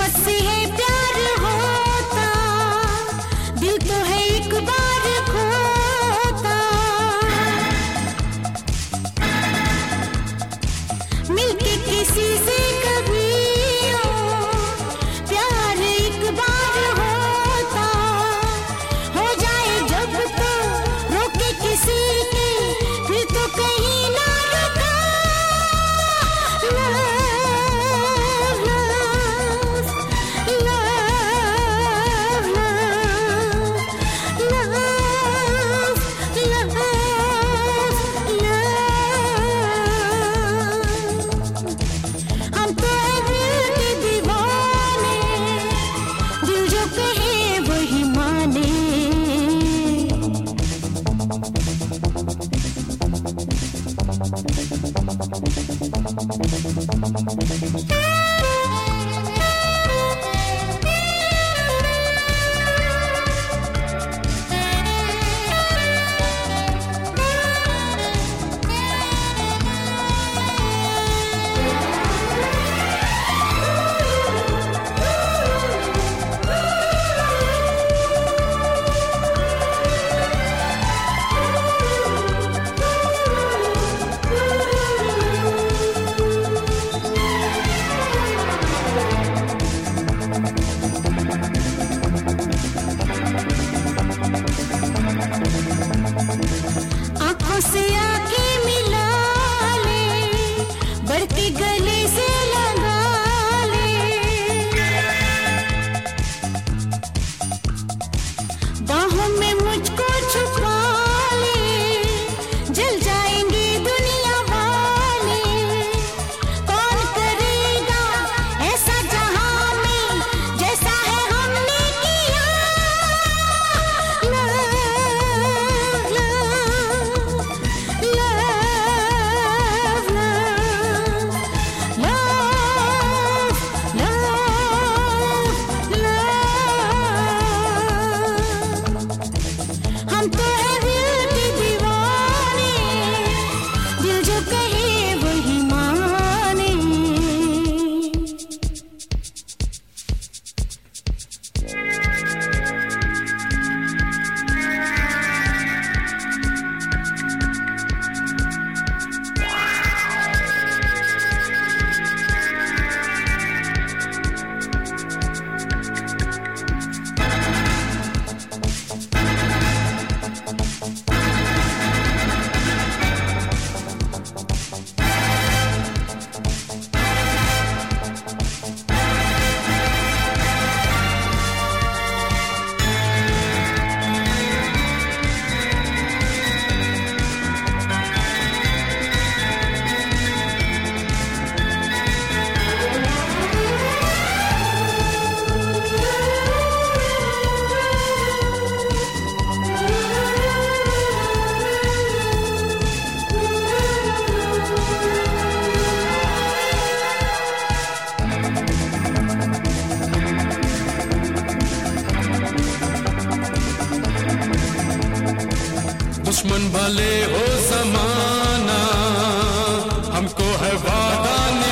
से है प्यार होता, दिल तो है एक बार खोता। मिलके किसी से कभी प्यार एक बार होता, हो जाए जब तो रोके किसी के, फिर तो कहीं ना रुका। हम तो है दिल के दीवाने, दिल जो कहे वही माने। आँखों से आँखें मिला ले, बढ़ के गले से लगा ले, बाहों में मुझको छुपा ले, जल जाएंगे दुनिया वाले। कौन करेगा ऐसा जहां में, जैसा है हमने किया। हम तो है दिल के दीवाने, दिल जो कहे वही माने। दुश्मन भले हो ज़माना, हमको है वादा